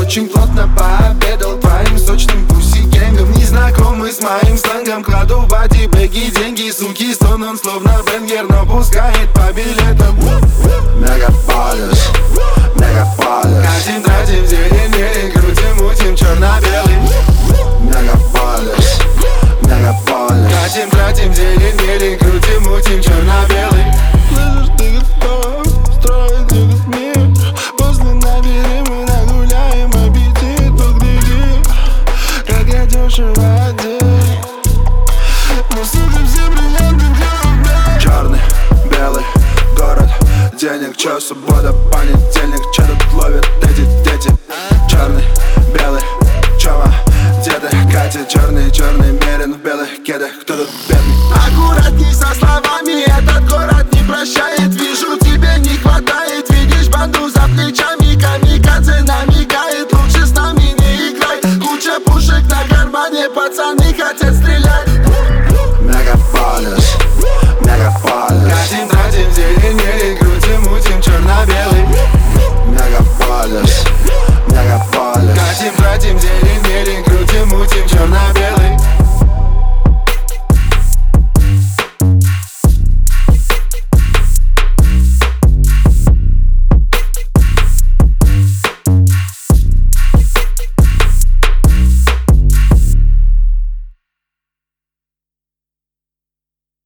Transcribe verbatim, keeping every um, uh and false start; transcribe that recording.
очень плотно пообедал твоим сочным пуси-генгом. Незнакомый с моим сленгом, кладу в боди-бэги деньги. Суки, сон он словно бенгер, но пускает по билетам. Мегаполис, мегаполис. Катим, тратим, зелень, мелень, крутим, мутим, черно-белый. Мегаполис, мегаполис. Катим, тратим, зелень, мелень, крутим, мутим, черно-белый. Слышишь, ты готов строить этот мир? После набери, мы нагуляем аппетит. Погляди, как я дешево одет. Но сука, все бриллианты в черный, белый город, денег, чё, суббота, понедельник. Чё тут ловят эти дети? Черный, белый, чё, деды, Катя, черный, черный мерин в белых кедах. Кто тут белый?